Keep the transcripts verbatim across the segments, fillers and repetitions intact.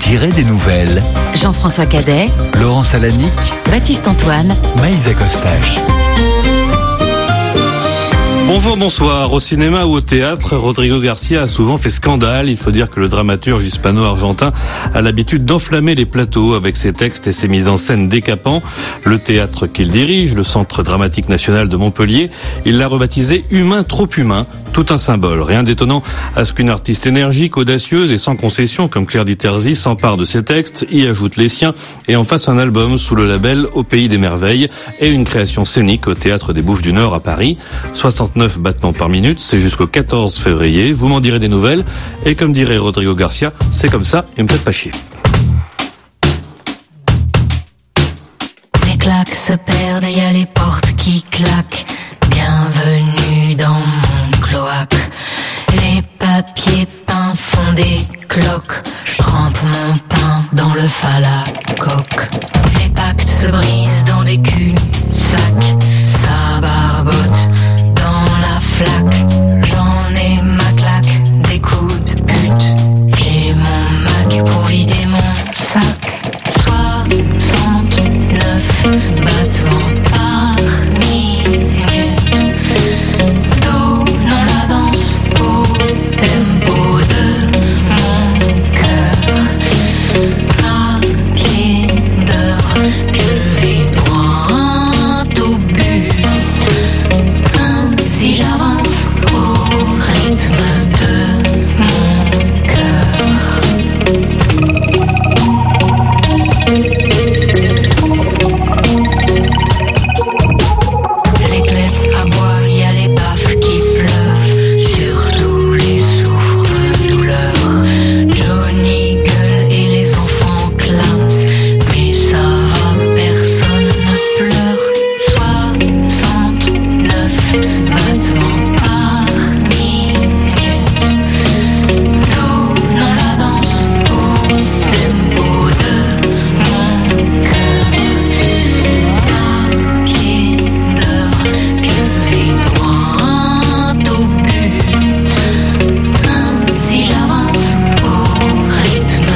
dirait des nouvelles. Jean-François Cadet, Laurence Alanic, Baptiste Antoine, Maïsa Costache. Bonjour, bonsoir. Au cinéma ou au théâtre, Rodrigo Garcia a souvent fait scandale. Il faut dire que le dramaturge hispano-argentin a l'habitude d'enflammer les plateaux avec ses textes et ses mises en scène décapants. Le théâtre qu'il dirige, le Centre dramatique national de Montpellier, il l'a rebaptisé « Humain trop humain ». Tout un symbole. Rien d'étonnant à ce qu'une artiste énergique, audacieuse et sans concession comme Claire Diterzi s'empare de ses textes, y ajoute les siens et en fasse un album sous le label Au Pays des Merveilles et une création scénique au Théâtre des Bouffes du Nord à Paris. soixante-neuf battements par minute, c'est jusqu'au quatorze février. Vous m'en direz des nouvelles. Et comme dirait Rodrigo Garcia, c'est comme ça et me faites pas chier. Les claques se perdent et y a les portes qui claquent. Bienvenue dans mon cloaque. Les papiers peints font des cloques. Je trempe mon pain dans le falacoque. Les pactes se brisent dans des culs-sacs. Ça barbote dans la flaque. J'en ai ma claque, des coups de pute. J'ai mon Mac pour vider mon sac. soixante-neuf battements par minute. Donnons la danse au tempo de mon cœur. À pied d'œuvre, je vais droit au but. Ainsi j'avance au rythme de mon cœur. Les cleps aboient, y a les baffes qui pleuvent sur tous les souffres-douleurs. Johnny gueule et les enfants clament, mais ça va, personne ne pleure. soixante-neuf battements par minute. Donnons la danse au tempo de mon cœur. À pied d'œuvre, je vais droit au but. Ainsi j'avance au rythme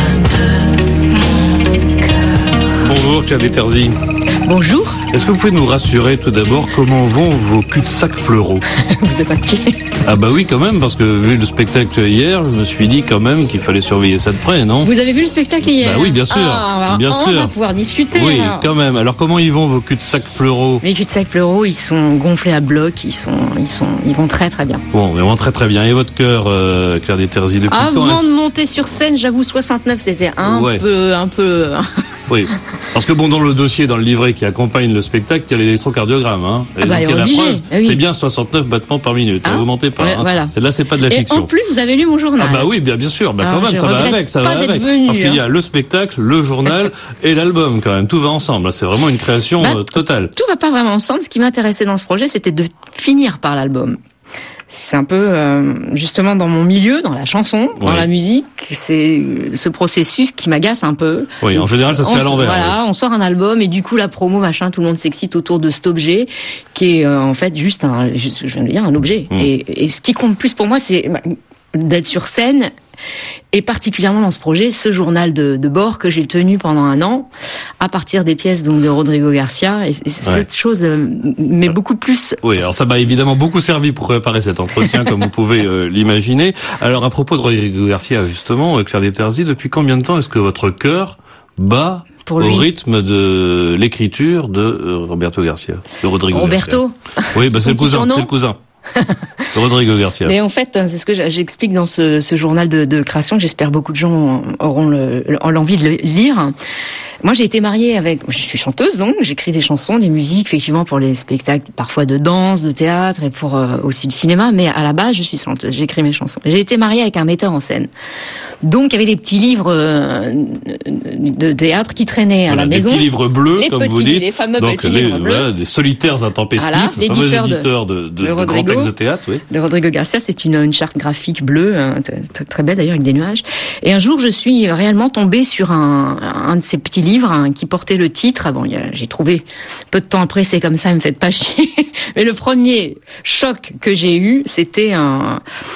de mon cœur. Bonjour Claire Diterzi. bonjour. Est-ce que vous pouvez nous rassurer tout d'abord comment vont vos cul-de-sac pleuraux? Vous êtes inquiet? Ah bah oui quand même, parce que vu le spectacle hier, je me suis dit quand même qu'il fallait surveiller ça de près, non? Vous avez vu le spectacle hier? Bah oui, bien sûr, Ah, bien on sûr. va pouvoir discuter. Oui, alors. quand même. Alors comment ils vont vos cul-de-sac pleuraux? Les cul-de-sac pleuraux, ils sont gonflés à bloc, ils sont, ils sont, ils vont très très bien. Bon, mais on très très bien. Et votre cœur, euh, Claire Diterzi, depuis quand Avant est-ce- de monter sur scène, j'avoue, soixante-neuf, c'était un Ouais. peu, un peu. Oui, parce que bon, dans le dossier, dans le livret qui accompagne le spectacle, il y a l'électrocardiogramme, hein. Et Ah bah, donc, il y a la obligé. preuve, Ah oui. c'est bien soixante-neuf battements par minute. Hein Vous mentez pas. Ouais, hein. voilà. C'est, là, c'est pas de la Et fiction. en plus, vous avez lu mon journal. Ah bah oui, bien, bien sûr. Bah Alors, quand même, je ça va regrette avec, ça pas va d'être avec. venu, Parce qu'il y a hein. le spectacle, le journal et l'album quand même. Tout va ensemble. C'est vraiment une création Bah, euh, totale. Tout va pas vraiment ensemble. Ce qui m'intéressait dans ce projet, c'était de finir par l'album. C'est un peu euh, justement dans mon milieu, dans la chanson, dans Oui. la musique, c'est ce processus qui m'agace un peu. Oui, en général, ça se On fait à l'envers. Voilà, on sort un album et du coup la promo, machin, tout le monde s'excite autour de cet objet qui est euh, en fait juste un, je je viens de dire, un objet. Mm. Et, et ce qui compte plus pour moi, c'est bah, d'être sur scène. Et particulièrement dans ce projet, ce journal de, de bord que j'ai tenu pendant un an, à partir des pièces donc de Rodrigo Garcia, et, et cette chose, euh, mais beaucoup plus. Oui, alors ça m'a évidemment beaucoup servi pour préparer cet entretien, comme vous pouvez euh, l'imaginer. Alors à propos de Rodrigo Garcia, justement, euh, Claire Diterzi, depuis combien de temps est-ce que votre cœur bat Pour au lui. rythme de l'écriture de euh, Roberto Garcia, de Rodrigo Roberto. Garcia? Oui, bah C'est c'est le son petit cousin, surnom. c'est le cousin. de Rodrigo Garcia. Mais en fait, c'est ce que j'explique dans ce, ce journal de, de création, que j'espère beaucoup de gens auront le, l'envie de le lire. Moi, j'ai été mariée avec... Je suis chanteuse, donc j'écris des chansons, des musiques, effectivement, pour les spectacles, parfois de danse, de théâtre, et pour euh, aussi le cinéma. Mais à la base, je suis chanteuse, j'écris mes chansons. J'ai été mariée avec un metteur en scène. Donc, il y avait des petits livres euh, de théâtre qui traînaient à Voilà, la maison. des petits livres bleus, les comme petits, vous dites. les fameux Donc, petits les, livres bleus. voilà, des solitaires intempestifs, Voilà, le fameux l'éditeur de- éditeur de, de, de, de grands Rodrigo. textes de théâtre, oui. Le Rodrigo Garcia, c'est une, une charte graphique bleue, hein, t- t- très belle d'ailleurs, avec des nuages. Et un jour, je suis réellement tombée sur un, un de ces petits livres hein, qui portait le titre. Bon, il y a- j'ai trouvé peu de temps après, c'est comme ça, me faites pas chier. Mais le premier choc que j'ai eu, c'était un...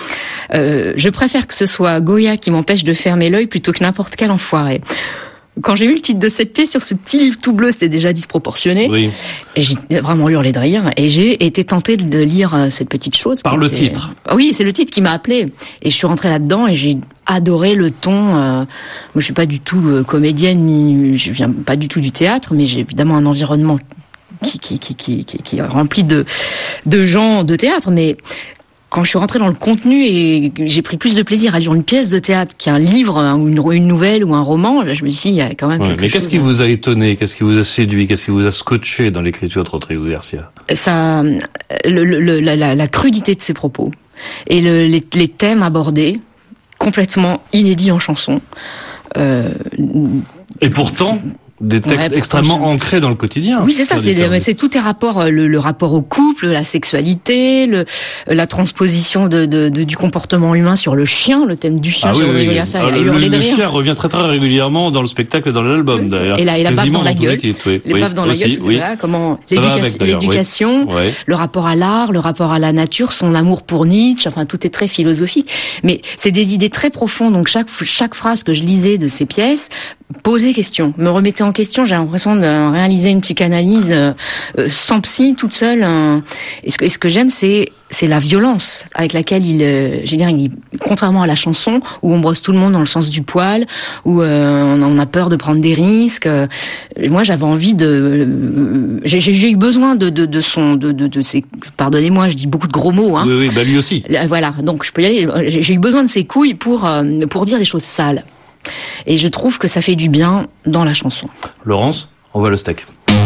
Euh, je préfère que ce soit Goya qui m'empêche de fermer l'œil plutôt que n'importe quel enfoiré. Quand j'ai eu le titre de cette pièce sur ce petit livre tout bleu, c'était déjà disproportionné. Oui. J'ai vraiment hurlé de rire et j'ai été tentée de lire cette petite chose. Par le était... titre. Oui, c'est le titre qui m'a appelée. Et je suis rentrée là-dedans et j'ai adoré le ton. Euh... Moi, je suis pas du tout euh, comédienne, ni je viens pas du tout du théâtre, mais j'ai évidemment un environnement qui qui qui qui qui, qui est rempli de de gens de théâtre, mais quand je suis rentrée dans le contenu et j'ai pris plus de plaisir à lire une pièce de théâtre qu'un livre, ou une, une nouvelle ou un roman, là, je me suis dit, il y a quand même ouais, quelque mais chose. Mais qu'est-ce qui vous a étonné? Qu'est-ce qui vous a séduit? Qu'est-ce qui vous a scotché dans l'écriture de Rodrigo Garcia? Ça, le, le, la, la, la crudité de ses propos et le, les, les thèmes abordés, complètement inédits en chanson. Euh, et pourtant... Des textes ouais, extrêmement je... ancrés dans le quotidien. Oui, c'est ça. C'est, c'est tous tes rapports, le, le rapport au couple, la sexualité, le, la transposition de, de, de du comportement humain sur le chien, le thème du chien. Ah sur oui, oui. Ça, ah, le, le, le chien revient très très régulièrement dans le spectacle et dans l'album oui. d'ailleurs. Et la, et la baffe dans la gueule. Titres, oui. Les oui. baffes dans Aussi, la gueule, c'est oui. là comment l'éducation, l'éducation oui. le rapport à l'art, le rapport à la nature, son amour pour Nietzsche. Enfin, tout est très philosophique. Mais c'est des idées très profondes. Donc chaque chaque phrase que je lisais de ces pièces posait question, me remettait en question. J'ai l'impression de réaliser une psychanalyse euh, sans psy, toute seule. Euh, et ce que, et ce que j'aime, c'est c'est la violence avec laquelle il, euh, je veux dire, il, contrairement à la chanson où on brosse tout le monde dans le sens du poil, où euh, on a peur de prendre des risques. Euh, moi, j'avais envie de, euh, j'ai, j'ai eu besoin de de, de son, de de, de ses, pardonnez-moi, je dis beaucoup de gros mots. Hein. Oui, oui, bah lui aussi. Voilà, donc je peux y aller. J'ai, j'ai eu besoin de ses couilles pour euh, pour dire des choses sales. Et je trouve que ça fait du bien dans la chanson. Laurence, on voit le steak.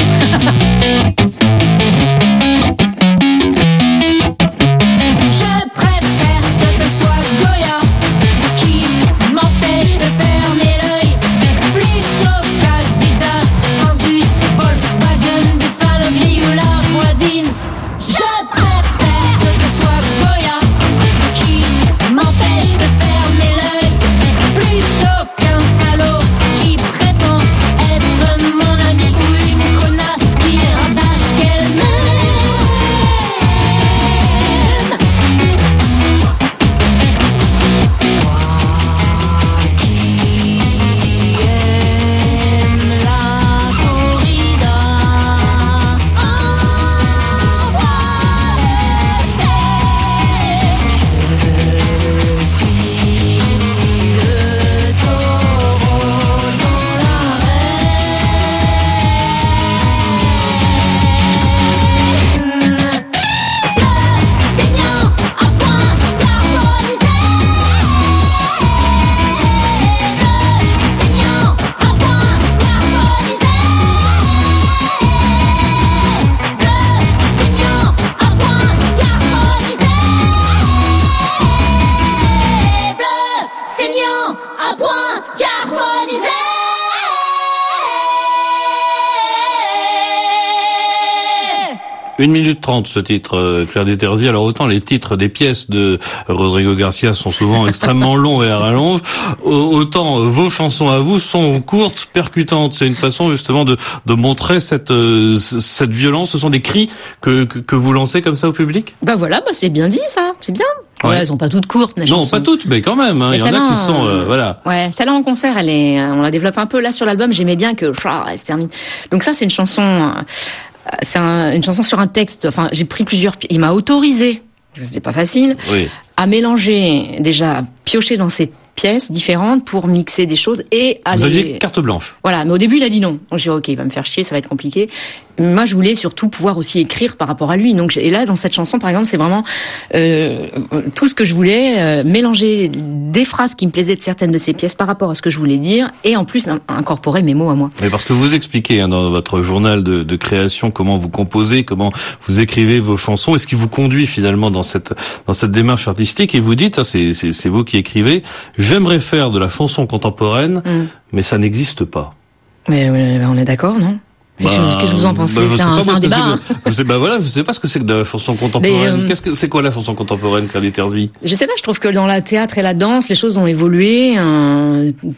une minute trente ce titre, Claire Déterzy. Alors autant les titres des pièces de Rodrigo Garcia sont souvent extrêmement longs et à rallonge, autant vos chansons à vous sont courtes, percutantes. C'est une façon justement de, de montrer cette, cette violence. Ce sont des cris que, que, que vous lancez comme ça au public? Bah voilà, bah c'est bien dit ça, c'est bien. Ouais, ouais, elles sont pas toutes courtes, mes non, chansons. pas toutes, mais quand même. Hein, il y en a qui sont, euh, voilà. Ouais, celle-là en concert, elle est, on la développe un peu là sur l'album. J'aimais bien que, elle se termine. Donc ça, c'est une chanson, c'est un, une chanson sur un texte. Enfin, j'ai pris plusieurs. Il m'a autorisé, c'était pas facile, oui, à mélanger, déjà, à piocher dans ces pièces différentes pour mixer des choses et aller... Vous aviez carte blanche. Voilà, mais au début il a dit non. Donc j'ai dit ok, il va me faire chier, ça va être compliqué. Moi je voulais surtout pouvoir aussi écrire par rapport à lui. Donc et là dans cette chanson par exemple c'est vraiment euh, tout ce que je voulais, euh, mélanger des phrases qui me plaisaient de certaines de ces pièces par rapport à ce que je voulais dire et en plus incorporer mes mots à moi. Mais parce que vous expliquez hein, dans votre journal de, de création comment vous composez, comment vous écrivez vos chansons et ce qui vous conduit finalement dans cette dans cette démarche artistique et vous dites, hein, c'est, c'est, c'est vous qui écrivez, j'aimerais faire de la chanson contemporaine, mmh. mais ça n'existe pas. Mais on est d'accord, non? Bah, qu'est-ce que vous en pensez? bah, C'est un, c'est un débat. C'est hein. je sais, bah voilà, je sais pas ce que c'est que de la chanson contemporaine. Mais, euh, qu'est-ce que c'est quoi la chanson contemporaine, Claire Déterzy? Je sais pas. Je trouve que dans la théâtre et la danse, les choses ont évolué. Euh,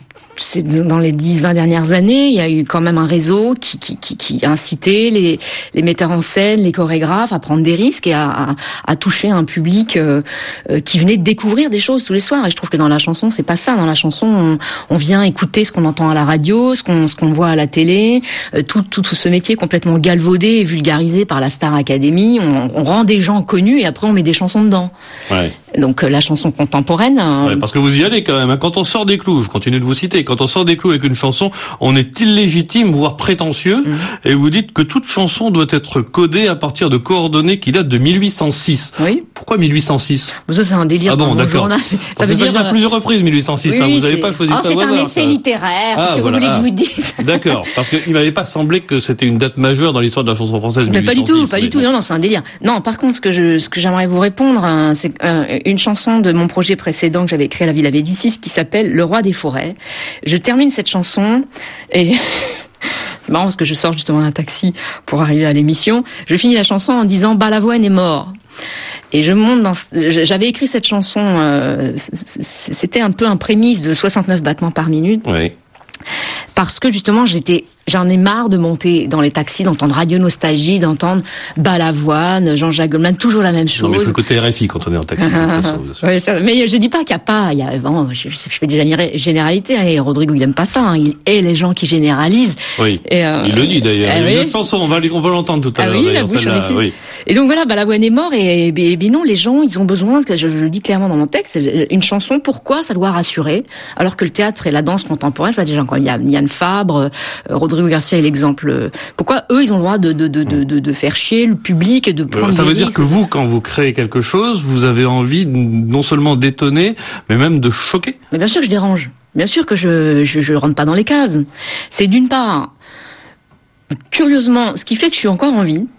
c'est dans les dix vingt dernières années, il y a eu quand même un réseau qui, qui, qui, qui incitait les, les metteurs en scène, les chorégraphes à prendre des risques et à, à, à toucher un public euh, euh, qui venait de découvrir des choses tous les soirs. Et je trouve que dans la chanson, c'est pas ça. Dans la chanson, on, on vient écouter ce qu'on entend à la radio, ce qu'on, ce qu'on voit à la télé, euh, tout, tout, tout ce métier complètement galvaudé et vulgarisé par la Star Academy. On, on rend des gens connus et après on met des chansons dedans. Ouais. Donc euh, la chanson contemporaine. Euh... Ouais, parce que vous y allez quand même. Quand on sort des clous, je continue de vous citer. Quand on sort des clous avec une chanson, on est illégitime, voire prétentieux, mmh. et vous dites que toute chanson doit être codée à partir de coordonnées qui datent de mille huit cent six. Oui. Pourquoi mille huit cent six? Ça c'est un délire. Ah bon, d'accord. Journal. Ça veut dire dire à plusieurs reprises mille huit cent six. Oui, hein, vous n'avez pas choisi oh, ça au hasard. C'est un effet ça. littéraire. Ah, ce que voilà. vous voulez que je vous dise. D'accord. Parce qu'il m'avait pas semblé que c'était une date majeure dans l'histoire de la chanson française. Mais mille huit cent six, pas du tout, pas du tout. Non, non, c'est un délire. Non, par contre, ce que je, ce que j'aimerais vous répondre, hein, c'est euh, une chanson de mon projet précédent que j'avais créé à la Villa Médicis qui s'appelle Le Roi des Forêts. Je termine cette chanson et c'est marrant parce que je sors justement d'un taxi pour arriver à l'émission. Je finis la chanson en disant Balavoine est mort. Et je monte dans, j'avais écrit cette chanson, euh, c'était un peu un prémisse de soixante-neuf battements par minute. Oui. Parce que justement, j'étais, j'en ai marre de monter dans les taxis, d'entendre Radio Nostalgie, d'entendre Balavoine, Jean-Jacques Goldman, toujours la même chose. Non, mais il faut écouter R F I quand on est en taxi. Ouais, ça, mais je dis pas qu'il y a pas, il y a, bon, je, je fais des généralités, hein, et Rodrigo il aime pas ça, hein, il hait les gens qui généralisent. Oui. Et euh, il le dit d'ailleurs. Euh, il y a oui. une autre chanson, on va, on va l'entendre tout à ah l'heure. Oui, d'ailleurs, la bouche celle-là, oui. Et donc voilà, Balavoine est mort et, et, et non, les gens, ils ont besoin, je, je le dis clairement dans mon texte, une chanson. Pourquoi ça doit rassurer, alors que le théâtre et la danse contemporaine, je vois déjà quand il y a Yann Fabre, euh, Rodrigo Garcia est l'exemple. Pourquoi eux, ils ont le droit de de de de, de, de faire chier le public et de prendre ça des veut dire risques. Que vous, quand vous créez quelque chose, vous avez envie non seulement d'étonner, mais même de choquer. Mais bien sûr que je dérange. Bien sûr que je je, je rentre pas dans les cases. C'est d'une part, curieusement, ce qui fait que je suis encore en vie.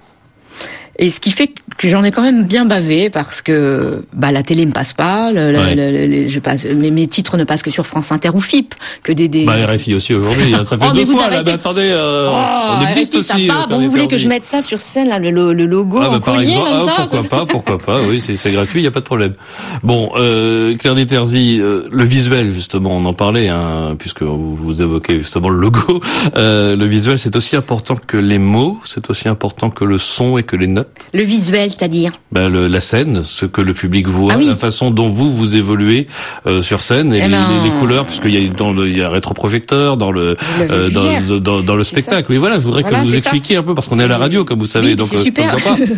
Et ce qui fait que j'en ai quand même bien bavé parce que bah la télé me passe pas, le, ouais. le, le, je passe, mes, mes titres ne passent que sur France Inter ou F I P, que des des. Bah R F I aussi aujourd'hui, ça fait oh, deux fois là. Mais attendez, euh, oh, on existe R F I, aussi. Bon, vous voulez que je mette ça sur scène là, le, le logo ah, bah, en collier exemple, comme ah, ça? Pourquoi pas, pourquoi pas. Oui, c'est, c'est gratuit, il y a pas de problème. Bon, euh, Claire Diterzi, euh, le visuel justement, on en parlait, hein, puisque vous, vous évoquez justement le logo. Euh, le visuel, c'est aussi important que les mots, c'est aussi important que le son et que les notes. Le visuel. C'est-à-dire ben le, la scène, ce que le public voit, ah oui. la façon dont vous vous évoluez euh, sur scène et eh les, ben... les, les couleurs, puisqu'il y a dans le il y a un rétroprojecteur dans le, le euh, dans, dans, dans le spectacle. Mais voilà, je voudrais voilà, que vous expliquiez ça. Un peu parce qu'on c'est... est à la radio, comme vous savez, oui, donc c'est super. ça ne va pas.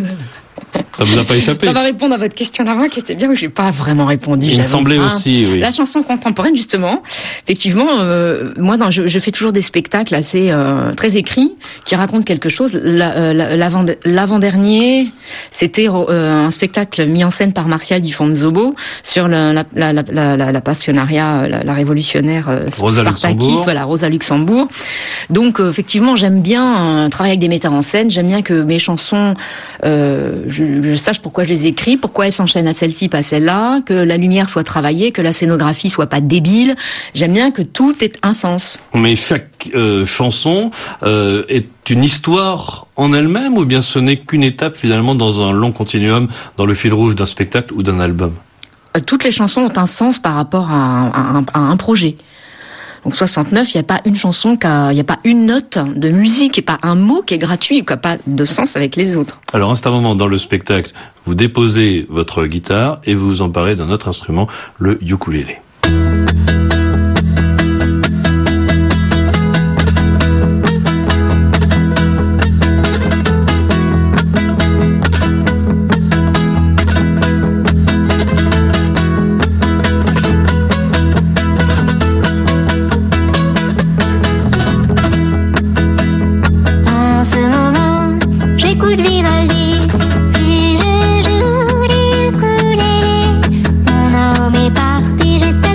Ça vous a pas échappé. Ça va répondre à votre question d'avant qui était bien, où j'ai pas vraiment répondu. Il me semblait pas. aussi, oui. La chanson contemporaine, justement. Effectivement, euh, moi, dans, je, je fais toujours des spectacles assez euh, très écrits qui racontent quelque chose. La, euh, l'avant, l'avant-dernier, c'était euh, un spectacle mis en scène par Martial Di Fonzobo sur la, la, la, la, la, la passionnariat, la, la révolutionnaire euh, Rosa Luxembourg. Voilà, Rosa Luxembourg. Donc, euh, effectivement, j'aime bien euh, travailler avec des metteurs en scène. J'aime bien que mes chansons euh, je, je sache pourquoi je les écris, pourquoi elles s'enchaînent à celle-ci, pas celle-là, que la lumière soit travaillée, que la scénographie soit pas débile. J'aime bien que tout ait un sens. Mais chaque euh, chanson euh, est une histoire en elle-même, ou bien ce n'est qu'une étape finalement dans un long continuum, dans le fil rouge d'un spectacle ou d'un album? Toutes les chansons ont un sens par rapport à, à, à un projet. Donc soixante-neuf, il n'y a pas une chanson, il n'y a pas une note de musique, il n'y a pas un mot qui est gratuit, qui n'a pas de sens avec les autres. Alors, à un moment dans le spectacle, vous déposez votre guitare et vous vous emparez d'un autre instrument, le ukulélé. Mon homme est parti, j'étais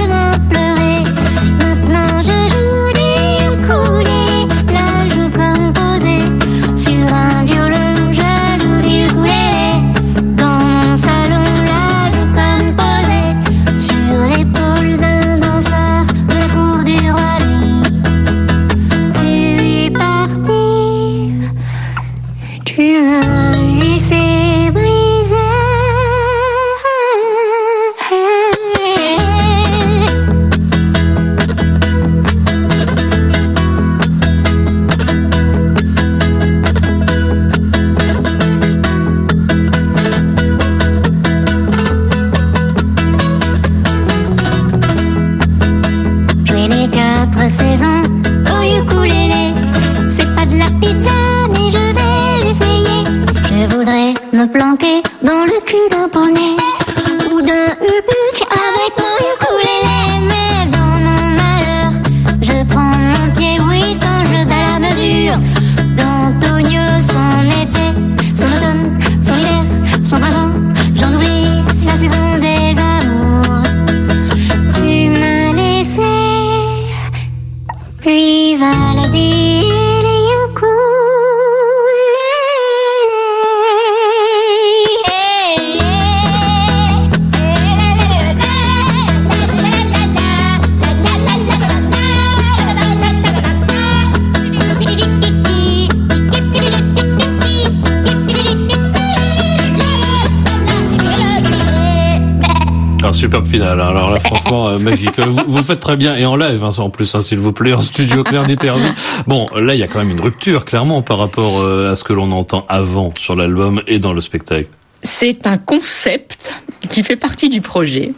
quatre saisons au ukulélé. C'est pas de la pizza, mais je vais l'essayer. Je voudrais me planquer dans le cul d'un poney ou d'un ubuc avec mon ukulélé. Mais dans mon malheur, je prends mon pied, oui, quand je bats la mesure. D'Antonio, son été, son automne, son hiver, son printemps, j'en oublie la saison des amours. Tu m'as laissé lui balader les ukulélés. Superbe finale. Alors là, franchement, euh, magique. Vous, vous faites très bien et en live, hein, en plus, hein, s'il vous plaît, en studio Claire Diterzi. Bon, là, il y a quand même une rupture, clairement, par rapport euh, à ce que l'on entend avant sur l'album et dans le spectacle. C'est un concept qui fait partie du projet.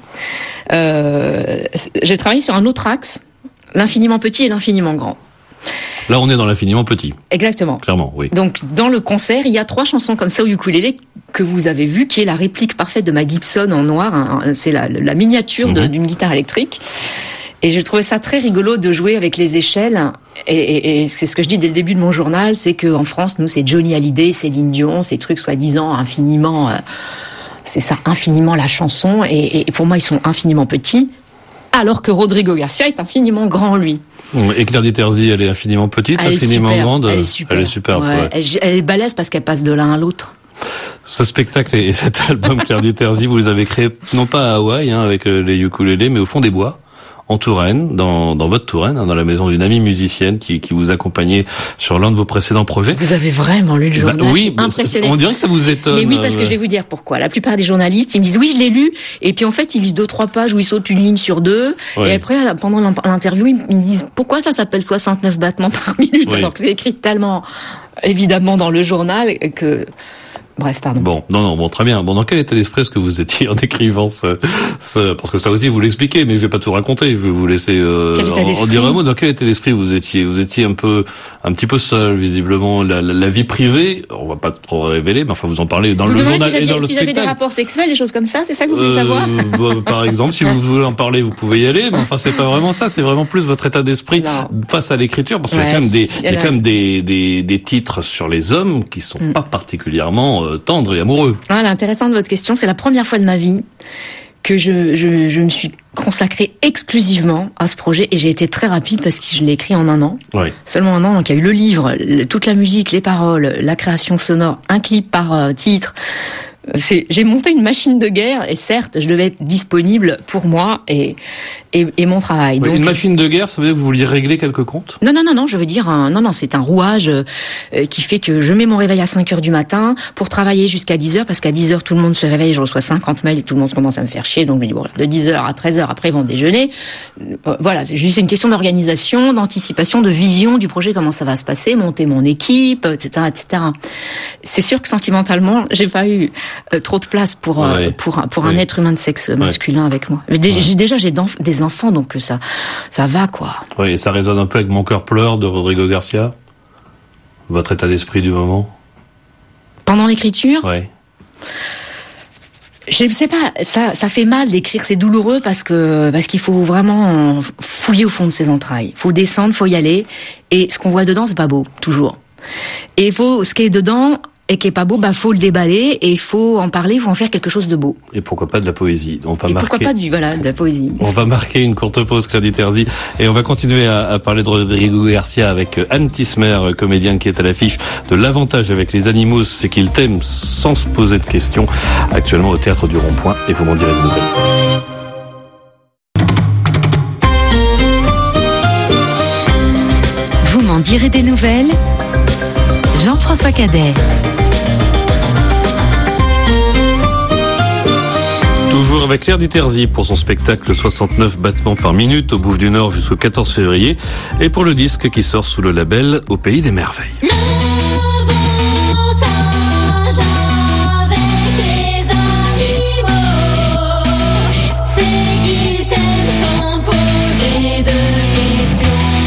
Euh, j'ai travaillé sur un autre axe, l'infiniment petit et l'infiniment grand. Là, on est dans l'infiniment petit. Exactement. Clairement, oui. Donc, dans le concert, il y a trois chansons comme ça au ukulélé que vous avez vu, qui est la réplique parfaite de ma Gibson en noir. Hein, c'est la, la miniature mm-hmm. de, d'une guitare électrique. Et j'ai trouvé ça très rigolo de jouer avec les échelles. Et, et, et c'est ce que je dis dès le début de mon journal, c'est qu'en France, nous, c'est Johnny Hallyday, Céline Dion, ces trucs soi-disant infiniment... Euh, c'est ça, infiniment la chanson. Et, et pour moi, ils sont infiniment petits. Alors que Rodrigo Garcia est infiniment grand, lui. Et Claire Diterzi, elle est infiniment petite, elle infiniment super, grande. Elle est super. Elle est superbe. Ouais, ouais. elle, elle est balèze parce qu'elle passe de l'un à l'autre. Ce spectacle et cet album Claire Diterzi, vous les avez créés non pas à Hawaï, hein, avec les ukulélés, mais au fond des bois, en Touraine, dans, dans votre Touraine, hein, dans la maison d'une amie musicienne qui, qui vous accompagnait sur l'un de vos précédents projets. Vous avez vraiment lu le journal. Bah, oui, impressionné. On dirait que ça vous étonne. Mais oui, parce que je vais vous dire pourquoi. La plupart des journalistes, ils me disent oui, je l'ai lu, et puis en fait, ils lisent deux, trois pages où ils sautent une ligne sur deux, ouais. Et après, pendant l'interview, ils me disent pourquoi ça s'appelle soixante-neuf battements par minute, oui. Alors que c'est écrit tellement, évidemment, dans le journal que... Bref, pardon. Bon, non, non, bon, très bien. Bon, dans quel état d'esprit est-ce que vous étiez en écrivant ce, ce, parce que ça aussi vous l'expliquez, mais je vais pas tout raconter. Je vais vous laisser euh, en, en dire un mot. Dans quel état d'esprit vous étiez Vous étiez un peu, un petit peu seul, visiblement. La, la, la vie privée, on va pas trop révéler, mais enfin vous en parlez dans vous le journal si et dans le si spectacle. Si j'avais des rapports sexuels, des choses comme ça, c'est ça que vous voulez euh, savoir bah, par exemple, si vous voulez en parler, vous pouvez y aller. Mais enfin, c'est pas vraiment ça. C'est vraiment plus votre état d'esprit non. face à l'écriture, parce qu'il ouais, y a quand même des, il y a quand même des, des, des titres sur les hommes qui sont mm. pas particulièrement euh, tendres et amoureux. Ah, l'intéressant de votre question, c'est la première fois de ma vie que je, je, je me suis consacrée exclusivement à ce projet, et j'ai été très rapide parce que je l'ai écrit en un an. Oui. Seulement un an, donc il y a eu le livre, le, toute la musique, les paroles, la création sonore, un clip par euh, titre. C'est, j'ai monté une machine de guerre, et certes, je devais être disponible pour moi et et, et mon travail. Oui, donc, une machine de guerre, ça veut dire que vous vouliez régler quelques comptes ? Non, non, non, non, je veux dire, un, non, non, c'est un rouage euh, qui fait que je mets mon réveil à cinq heures du matin pour travailler jusqu'à dix heures, parce qu'à dix heures, tout le monde se réveille, je reçois cinquante mails et tout le monde commence à me faire chier, donc je me dis, bon, de dix heures à treize heures, après, ils vont déjeuner. Euh, voilà, c'est juste une question d'organisation, d'anticipation, de vision du projet, comment ça va se passer, monter mon équipe, et cetera, et cetera. C'est sûr que sentimentalement, j'ai pas eu euh, trop de place pour, ouais. euh, pour, pour ouais. un être humain de sexe masculin ouais. avec moi. Déjà, ouais. j'ai, déjà, j'ai des enfants, donc ça, ça va, quoi. Oui, et ça résonne un peu avec Mon cœur pleure de Rodrigo Garcia. Votre état d'esprit du moment. Pendant l'écriture? Oui. Je ne sais pas, ça, ça fait mal d'écrire, c'est douloureux parce que, parce qu'il faut vraiment fouiller au fond de ses entrailles. Il faut descendre, il faut y aller. Et ce qu'on voit dedans, c'est pas beau, toujours. Et il faut, ce qui est dedans, et qui est pas beau, bah faut le déballer et il faut en parler, il faut en faire quelque chose de beau. Et pourquoi pas de la poésie. On va et marquer... pourquoi pas du voilà de la poésie. On va marquer une courte pause, Claire Diterzi, et on va continuer à, à parler de Rodrigo Garcia avec Anne Tismer, comédienne qui est à l'affiche de L'avantage avec les animaux, c'est qu'ils t'aiment sans se poser de questions, actuellement au Théâtre du Rond-Point, et vous m'en direz des nouvelles. Vous m'en direz des nouvelles, Jean-François Cadet. Toujours avec Claire Diterzi pour son spectacle soixante-neuf battements par minute au Bouffe du Nord jusqu'au quatorze février, et pour le disque qui sort sous le label Au Pays des Merveilles. C'est qu'ils t'aiment sans poser de questions.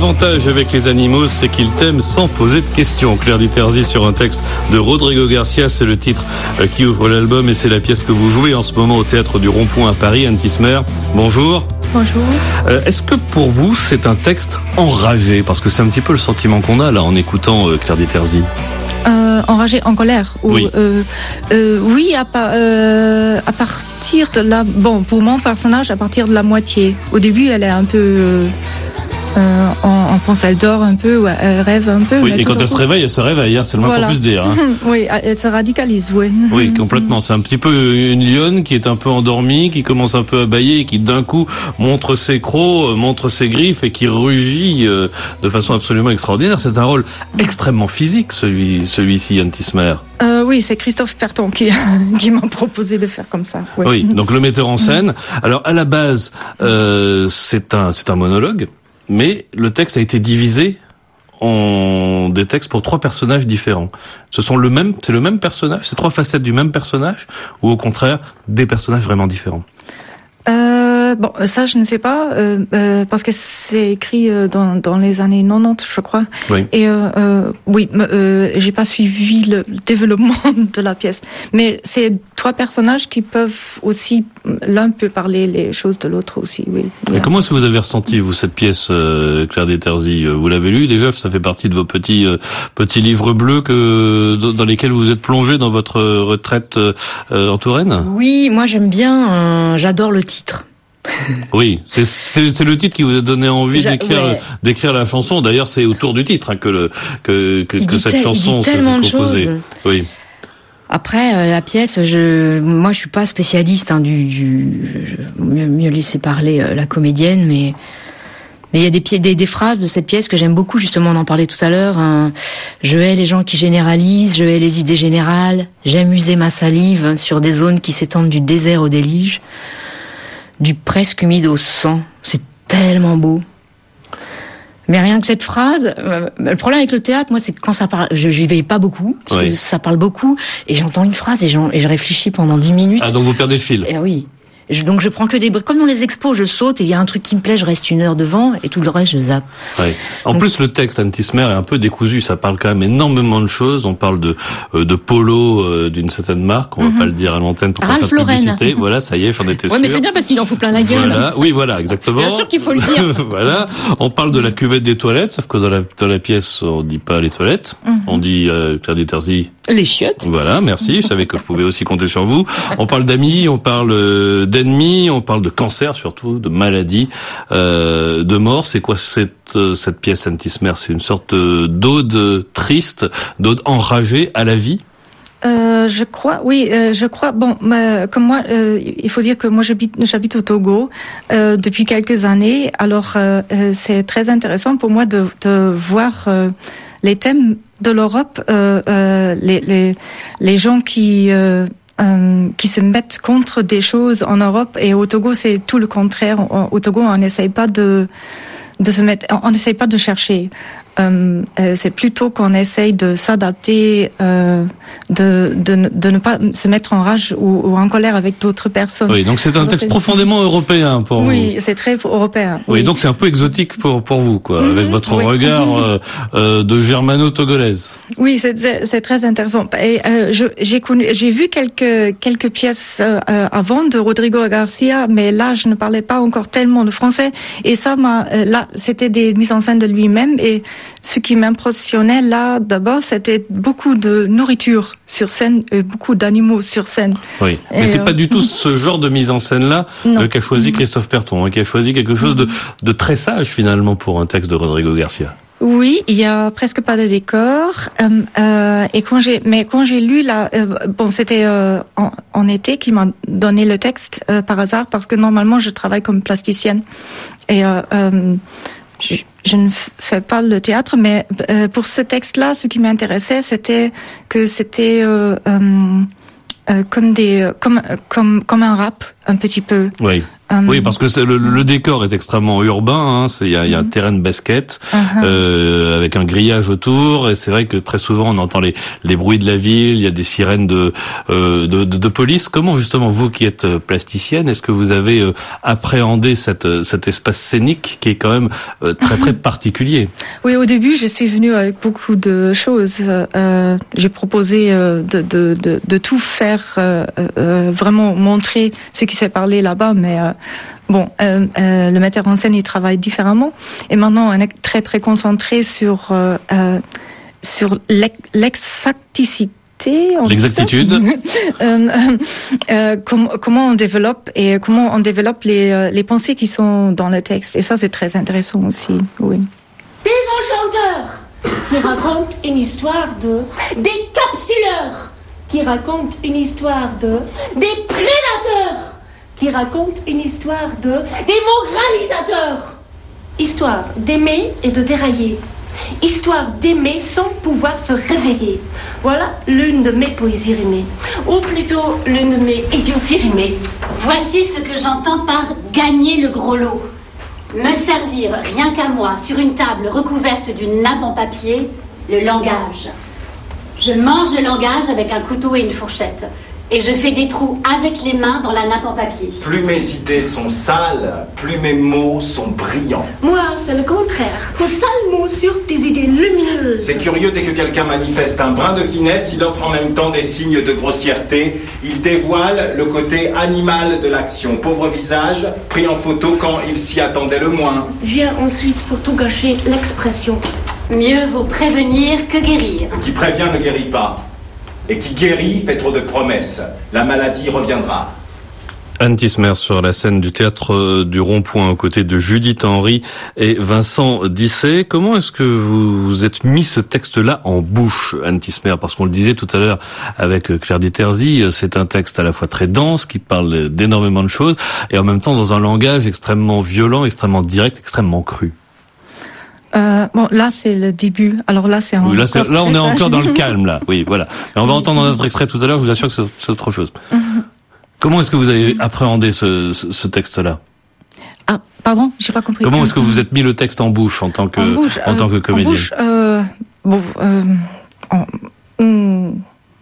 L'avantage avec les animaux, c'est qu'ils t'aiment sans poser de questions. Claire Diterzi sur un texte de Rodrigo Garcia, c'est le titre qui ouvre l'album et c'est la pièce que vous jouez en ce moment au Théâtre du Rond-Point à Paris. Anne Tismer, bonjour. Bonjour. Euh, est-ce que pour vous, c'est un texte enragé? Parce que c'est un petit peu le sentiment qu'on a là en écoutant euh, Claire Diterzi. Euh, enragé, en colère. Ou, Oui. Euh, euh, oui, à, pa- euh, à partir de la... Bon, pour mon personnage, à partir de la moitié. Au début, elle est un peu... Euh, euh, on, on pense elle dort un peu, ou elle rêve un peu. Oui, mais et tout quand à elle coup- se réveille, elle se réveille, hein, c'est le moins Voilà. qu'on puisse dire. Hein. Oui, elle se radicalise, oui. Oui, complètement. C'est un petit peu une lionne qui est un peu endormie, qui commence un peu à bâiller et qui d'un coup montre ses crocs, euh, montre ses griffes et qui rugit euh, de façon absolument extraordinaire. C'est un rôle extrêmement physique, celui, celui-ci, Anne Tismer. Euh, oui, c'est Christophe Perton qui, qui m'a proposé de faire comme ça. Oui, Oui, donc le metteur en scène. Alors à la base, euh, c'est un, c'est un monologue, mais le texte a été divisé en des textes pour trois personnages différents. Ce sont le même, c'est le même personnage, c'est trois facettes du même personnage, ou au contraire des personnages vraiment différents. Euh, bon, ça je ne sais pas, euh, euh, parce que c'est écrit euh, dans, dans les années quatre-vingt-dix, je crois. Oui. Et euh, euh, oui, me- euh, j'ai pas suivi le, le développement de la pièce, mais c'est trois personnages qui peuvent aussi, l'un peut parler les choses de l'autre aussi. Oui. Et comment est-ce que vous avez ressenti vous cette pièce, euh, Claire Diterzi? Vous l'avez lue déjà? Ça fait partie de vos petits euh, petits livres bleus que dans lesquels vous êtes plongé dans votre retraite euh, en Touraine? Oui, moi j'aime bien, euh, j'adore le titre. Oui, c'est c'est c'est le titre qui vous a donné envie J'a- d'écrire ouais. d'écrire la chanson. D'ailleurs, c'est autour du titre hein, que le que que, Il que dit cette tel- il chanson dit s'est tellement de composée. choses. Oui. Après euh, la pièce, je, moi je suis pas spécialiste hein, du, du je, je- mieux, mieux laisser parler euh, la comédienne, mais mais il y a des, pi- des des phrases de cette pièce que j'aime beaucoup. Justement, on en parlait tout à l'heure. Hein. Je hais les gens qui généralisent, je hais les idées générales. J'aime user ma salive sur des zones qui s'étendent du désert au déluge, du presque humide au sang. C'est tellement beau. Mais rien que cette phrase, euh, le problème avec le théâtre, moi, c'est que quand ça parle, je j'y vais pas beaucoup, parce Oui. que ça parle beaucoup, et j'entends une phrase et, j'en- et je réfléchis pendant dix minutes. Ah donc vous perdez le fil. Et oui. Je, donc je prends que des briques. Comme dans les expos, je saute et il y a un truc qui me plaît, je reste une heure devant et tout le reste, je zappe. Oui. En Donc- plus, le texte Anne Tismer est un peu décousu. Ça parle quand même énormément de choses. On parle de euh, de polo euh, d'une certaine marque. On va pas le dire à l'antenne pour pas Ralph faire de Lauren. publicité. Voilà, ça y est, j'en étais sûr. Ouais, mais c'est bien parce qu'il en fout plein la gueule. Voilà, oui, voilà, exactement. Bien sûr qu'il faut le dire. Voilà, on parle de la cuvette des toilettes, sauf que dans la dans la pièce, on dit pas les toilettes, on dit euh, Claire Diterzi. Les chiottes. Voilà, merci. Je savais que je pouvais aussi compter sur vous. On parle d'amis, on parle euh, d'ennemis, on parle de cancer surtout, de maladie, euh, de mort. C'est quoi cette euh, cette pièce Anne Tismer? C'est une sorte euh, d'ode triste, d'ode enragée à la vie. Euh, je crois, oui, euh, je crois. Bon, euh, comme moi, euh, il faut dire que moi j'habite, j'habite au Togo euh, depuis quelques années. Alors, euh, euh, c'est très intéressant pour moi de, de voir euh, les thèmes de l'Europe, euh, euh, les, les les gens qui euh, euh, qui se mettent contre des choses en Europe, et au Togo c'est tout le contraire. Au, au Togo, on n'essaye pas de de se mettre, on n'essaye pas de chercher. Euh, euh, c'est plutôt qu'on essaye de s'adapter, euh, de, de, de ne pas se mettre en rage ou, ou en colère avec d'autres personnes. Oui, donc c'est un Alors, texte c'est- profondément européen pour Oui, vous. c'est très européen. Oui, donc c'est un peu exotique pour pour vous, quoi, Mhm, avec votre oui. regard euh, euh, de germano-togolaise. Oui, c'est, c'est, c'est très intéressant. Et euh, je, j'ai connu, j'ai vu quelques quelques pièces euh, euh, avant de Rodrigo Garcia, mais là je ne parlais pas encore tellement le français. Et ça m'a, euh, là, c'était des mises en scène de lui-même. Et ce qui m'impressionnait là, d'abord, c'était beaucoup de nourriture sur scène, et beaucoup d'animaux sur scène. Oui, mais Et, c'est euh, pas du tout ce genre de mise en scène-là Non. euh, qu'a choisi Christophe Perton, hein, qui a choisi quelque chose de, de très sage finalement pour un texte de Rodrigo Garcia. Oui, il y a presque pas de décor. Euh, euh, et quand j'ai, mais quand j'ai lu là, euh, bon, c'était euh, en, en été qu'il m'a donné le texte euh, par hasard, parce que normalement je travaille comme plasticienne et euh, euh, je, je ne f- fais pas le théâtre, mais euh, pour ce texte-là, ce qui m'intéressait, c'était que c'était euh, euh, euh, comme des, comme comme comme un rap un petit peu. Oui. Um, oui, parce que c'est le, le décor est extrêmement urbain. Hein, c'est, il y a, il y a un terrain de basket uh-huh. euh, avec un grillage autour, et c'est vrai que très souvent on entend les, les bruits de la ville. Il y a des sirènes de, euh, de, de, de police. Comment justement vous qui êtes plasticienne, est-ce que vous avez euh, appréhendé cette, cet espace scénique qui est quand même euh, très très particulier? Oui, au début, je suis venue avec beaucoup de choses. Euh, j'ai proposé euh, de, de, de, de tout faire, euh, euh, vraiment montrer ce qui s'est parlé là-bas, mais euh, bon, euh, euh, le metteur en scène, il travaille différemment. Et maintenant, on est très très concentré sur euh, euh, sur l'exacticité. L'exactitude. euh, euh, com- comment on développe et comment on développe les les pensées qui sont dans le texte. Et ça, c'est très intéressant aussi. Oui. Des enchanteurs qui racontent une histoire de des capsuleurs qui racontent une histoire de des prédateurs qui racontent une histoire de des moralisateurs. Histoire d'aimer et de dérailler. Histoire d'aimer sans pouvoir se réveiller. Voilà l'une de mes poésies rimées. Ou plutôt l'une de mes idioties rimées. Voici ce que j'entends par gagner le gros lot. Me servir, rien qu'à moi, sur une table recouverte d'une nappe en papier, le langage. Je mange le langage avec un couteau et une fourchette. Et je fais des trous avec les mains dans la nappe en papier. Plus mes idées sont sales, plus mes mots sont brillants. Moi, c'est le contraire. Tes sales mots sur tes idées lumineuses. C'est curieux, dès que quelqu'un manifeste un brin de finesse, il offre en même temps des signes de grossièreté. Il dévoile le côté animal de l'action. Pauvre visage, pris en photo quand il s'y attendait le moins. Vient ensuite, pour tout gâcher, l'expression. Mieux vaut prévenir que guérir. Qui prévient ne guérit pas. Et qui guérit fait trop de promesses. La maladie reviendra. Anne Tismer sur la scène du théâtre du Rond-Point aux côtés de Judith Henry et Vincent Disset. Comment est-ce que vous vous êtes mis ce texte-là en bouche, Anne Tismer? Parce qu'on le disait tout à l'heure avec Claire Diterzi, c'est un texte à la fois très dense, qui parle d'énormément de choses, et en même temps dans un langage extrêmement violent, extrêmement direct, extrêmement cru. Euh, bon, là c'est le début. Alors là c'est oui, là, c'est, là on est sage. encore dans le calme là. Oui, voilà. Et on va entendre notre extrait tout à l'heure. Je vous assure que c'est, c'est autre chose. Mm-hmm. Comment est-ce que vous avez appréhendé ce, ce, ce texte-là? Ah, pardon, j'ai pas compris. Comment est-ce que vous êtes mis le texte en bouche en tant que en, bouche, en euh, tant que comédienne? En bouche, euh, bon, euh, en, hum,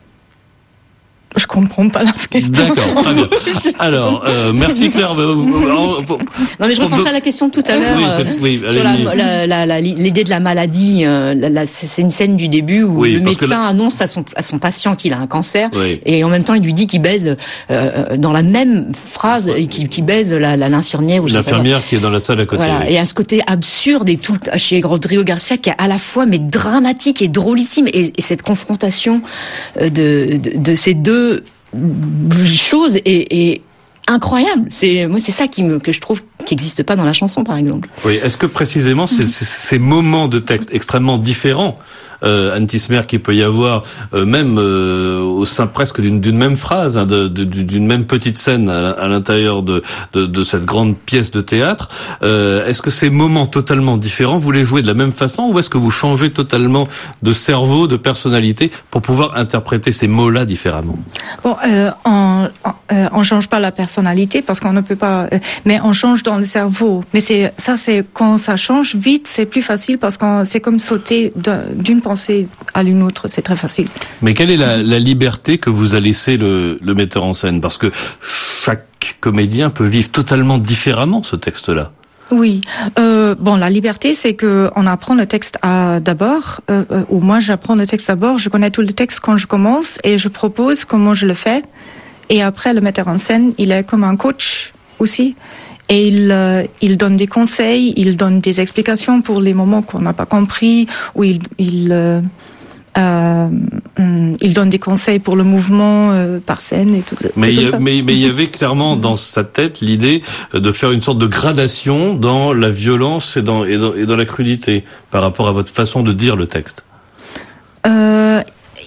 je comprends pas la question. D'accord, très bien. Alors, euh, merci Claire. Non, mais je repensais à la question tout à l'heure oui, euh, oui, sur la, la, la, la, l'idée de la maladie. Euh, la, la, c'est une scène du début où oui, le médecin la... annonce à son, à son patient qu'il a un cancer, oui. et en même temps il lui dit qu'il baise euh, dans la même phrase, et qu'il, qu'il baise la, la, l'infirmière. Ou l'infirmière qui est dans la salle à côté. Voilà. Oui. Et à ce côté absurde et tout chez Rodrigo Garcia qui est à la fois mais dramatique et drôlissime, et, et cette confrontation de, de, de ces deux chose est, est incroyable. C'est moi, c'est ça qui me que je trouve qui n'existe pas dans la chanson, par exemple. Oui. Est-ce que précisément mm-hmm. ces, ces moments de texte extrêmement différents, euh, Anne Tismer, qu'il peut y avoir euh, même euh, au sein presque d'une, d'une même phrase, hein, de, de, d'une même petite scène à, à l'intérieur de, de, de cette grande pièce de théâtre, euh, est-ce que ces moments totalement différents, vous les jouez de la même façon, ou est-ce que vous changez totalement de cerveau, de personnalité pour pouvoir interpréter ces mots-là différemment? Bon, euh, on, on, euh, on change pas la personnalité parce qu'on ne peut pas, euh, mais on change dans le cerveau. Mais c'est ça, c'est quand ça change vite, c'est plus facile parce que c'est comme sauter d'une pensée à l'une autre, c'est très facile. Mais quelle est la, la liberté que vous a laissé le, le metteur en scène? Parce que chaque comédien peut vivre totalement différemment ce texte-là. Oui. Euh, bon, la liberté, c'est que on apprend le texte à, d'abord, euh, euh, ou moi j'apprends le texte d'abord, je connais tout le texte quand je commence et je propose comment je le fais. Et après, le metteur en scène, il est comme un coach aussi. Et il, euh, il donne des conseils, il donne des explications pour les moments qu'on n'a pas compris, ou il, il, euh, euh, il donne des conseils pour le mouvement euh, par scène et tout ça. Mais il, y a, mais, mais il y avait clairement dans sa tête l'idée de faire une sorte de gradation dans la violence et dans, et dans, et dans la crudité par rapport à votre façon de dire le texte. Euh,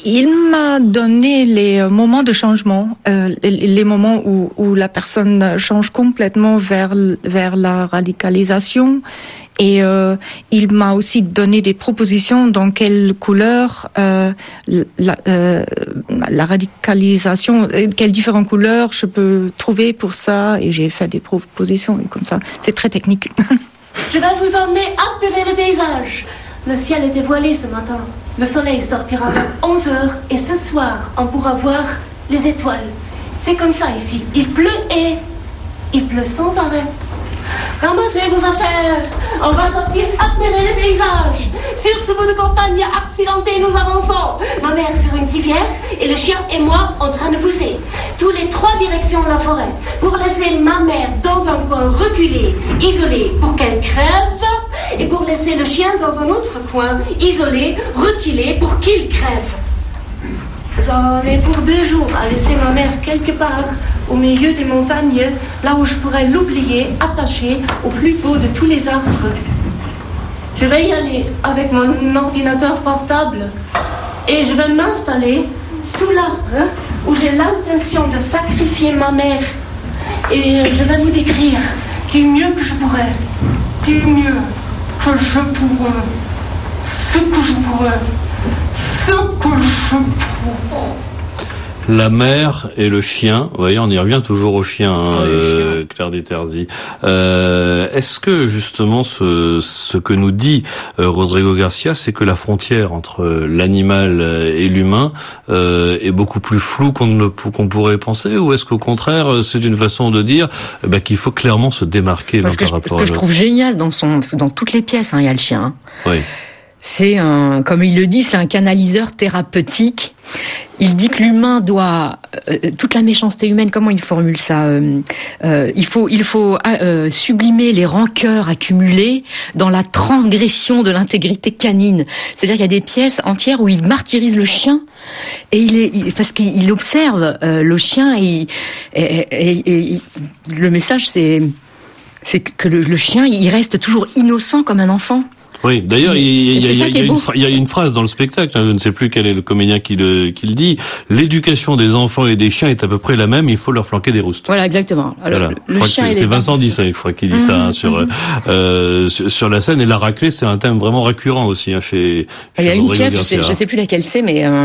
il m'a donné les moments de changement, euh, les, les moments où, où la personne change complètement vers vers la radicalisation. Et euh, il m'a aussi donné des propositions dans quelle couleur euh, la, euh, la radicalisation, quelles différentes couleurs je peux trouver pour ça. Et j'ai fait des propositions comme ça. C'est très technique. Je vais vous emmener admirer le paysage. Le ciel était voilé ce matin. Le soleil sortira vers onze heures et ce soir, on pourra voir les étoiles. C'est comme ça ici. Il pleut et il pleut sans arrêt. Ramassez vos affaires. On va sortir admirer les paysages. Sur ce bout de campagne accidenté, nous avançons. Ma mère sur une civière et le chien et moi en train de pousser. Tous les trois directions de la forêt. Pour laisser ma mère dans un coin reculé, isolé, pour qu'elle crève. Et pour laisser le chien dans un autre coin, isolé, reculé, pour qu'il crève. J'en ai pour deux jours à laisser ma mère quelque part au milieu des montagnes, là où je pourrais l'oublier, attaché au plus beau de tous les arbres. Je vais y aller avec mon ordinateur portable et je vais m'installer sous l'arbre où j'ai l'intention de sacrifier ma mère. Et je vais vous décrire du mieux que je pourrais, du mieux que je pourrais, ce que je pourrais, ce que je pourrais. La mère et le chien, vous voyez, on y revient toujours au chien, hein, oui, euh, chien. Claire Diterzi. Euh, est-ce que justement ce, ce que nous dit euh, Rodrigo Garcia, c'est que la frontière entre l'animal et l'humain euh, est beaucoup plus floue qu'on ne qu'on pourrait penser, ou est-ce qu'au contraire c'est une façon de dire eh ben, qu'il faut clairement se démarquer Parce que, par je, rapport ce que à je trouve génial dans son, parce que dans toutes les pièces, hein, il y a le chien. Hein. Oui. C'est un, comme il le dit, c'est un canaliseur thérapeutique. Il dit que l'humain doit, euh, toute la méchanceté humaine, comment il formule ça euh, euh, Il faut, il faut euh, sublimer les rancœurs accumulées dans la transgression de l'intégrité canine. C'est-à-dire qu'il y a des pièces entières où il martyrise le chien et il est, il, parce qu'il observe euh, le chien et, et, et, et le message c'est, c'est que le, le chien il reste toujours innocent comme un enfant. Oui, d'ailleurs, il y, y, y, y, y, y, y a une phrase dans le spectacle, hein, je ne sais plus quel est le comédien qui le, qui le dit, l'éducation des enfants et des chiens est à peu près la même, il faut leur flanquer des roustes. Voilà, exactement. Alors, voilà. le, je crois chien que c'est, c'est Vincent Dissay, je crois, qui dit mmh, ça hein, sur, mmh. euh, sur, sur la scène, et la raclée, c'est un thème vraiment récurrent aussi hein, chez, chez il y a Rodrigo une pièce, Garcia. je sais, je sais plus laquelle c'est, mais euh,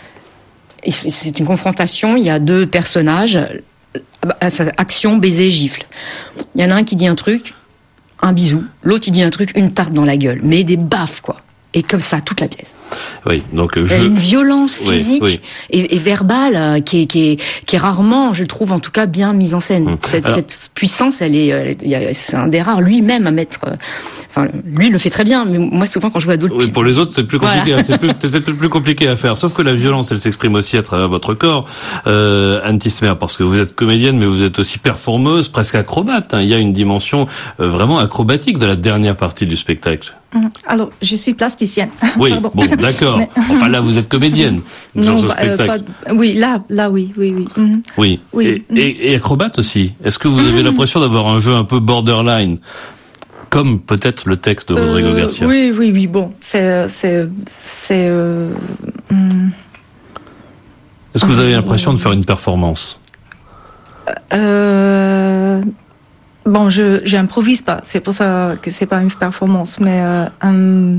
c'est une confrontation, il y a deux personnages, action, baiser, gifle. Il y en a un qui dit un truc, un bisou, l'autre il dit un truc, une tarte dans la gueule, mais des baffes quoi. Et comme ça, toute la pièce. Oui, donc je... une violence physique oui, oui. Et, et verbale euh, qui, est, qui, est, qui est rarement, je trouve en tout cas, bien mise en scène. Mmh. Cette, Alors... cette puissance, elle est, elle est, c'est un des rares lui-même à mettre. Euh, enfin, lui il le fait très bien, mais moi souvent quand je vois d'autres. Oui, pour les autres c'est plus compliqué, voilà. c'est, plus, c'est plus, plus compliqué à faire. Sauf que la violence, elle s'exprime aussi à travers votre corps, euh, Anne Tismer, parce que vous êtes comédienne, mais vous êtes aussi performeuse, presque acrobate. Hein. Il y a une dimension euh, vraiment acrobatique de la dernière partie du spectacle. Alors, je suis plasticienne. Oui, Pardon. bon, d'accord. Mais... Enfin, là, vous êtes comédienne non, dans ce bah, spectacle. Euh, pas... Oui, là, là, oui, oui, oui. Mm-hmm. Oui. oui. Et, et, et acrobate aussi. Est-ce que vous avez mm-hmm. l'impression d'avoir un jeu un peu borderline, comme peut-être le texte de Rodrigo euh, Garcia? Oui, oui, oui. Bon, c'est, c'est, c'est. Euh... Mm. Est-ce que vous avez l'impression de faire une performance? Euh. Bon, je j'improvise pas, c'est pour ça que c'est pas une performance, mais euh, un,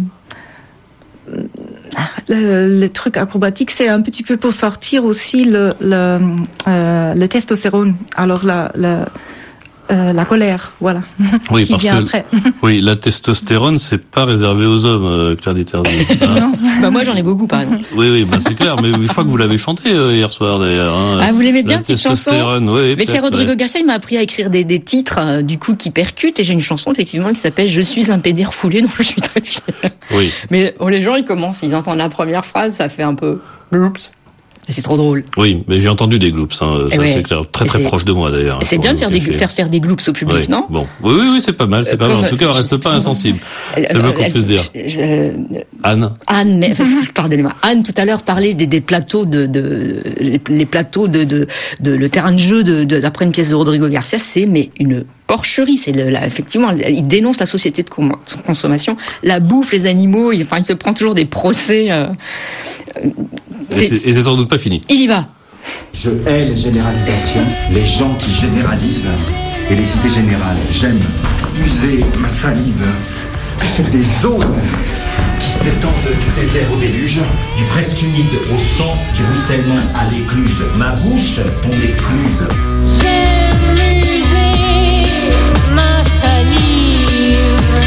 le, le truc acrobatique, c'est un petit peu pour sortir aussi le le, euh, le testostérone. Alors la la euh, la colère, voilà. Oui, qui parce vient que après. oui, la testostérone, c'est pas réservé aux hommes, euh, Claire Diterzi. Hein non, bah moi j'en ai beaucoup par exemple. Oui, oui, bah c'est clair. Mais je crois que vous l'avez chanté euh, hier soir d'ailleurs. Hein, ah, vous l'aimez bien, petite chanson. Oui, mais c'est Rodrigo ouais. Garcia, il m'a appris à écrire des, des titres euh, du coup qui percutent. Et j'ai une chanson effectivement qui s'appelle Je suis un pédé refoulé, dont je suis très fière. Oui. Mais oh, les gens ils commencent, ils entendent la première phrase, ça fait un peu oups. Et c'est trop drôle. Oui, mais j'ai entendu des gloops, hein, ça ouais. c'est clair. Très très proche de moi d'ailleurs. Et c'est bien de faire des, faire faire des gloops au public, oui. non? Bon, oui, oui, oui, c'est pas mal, c'est euh, pas mal. En tout cas, on reste pas insensible. C'est le moins qu'on puisse dire. Je... Anne. Anne, mais, pardonnez-moi. Anne, tout à l'heure, parlait des, des plateaux de, de, les, les plateaux de, de, de, le terrain de jeu de, de, d'après une pièce de Rodrigo Garcia, c'est, mais une porcherie. C'est le, la, effectivement, il dénonce la société de consommation, la bouffe, les animaux. Il, enfin, il se prend toujours des procès. Euh, c'est, et, c'est, et c'est sans doute pas fini. Il y va. Je hais les généralisations, les gens qui généralisent et les idées générales. J'aime user ma salive sur des zones qui s'étendent du désert au déluge, du presque humide au sang, du ruissellement à l'écluse. Ma bouche tombe écluse. J'aime user ma salive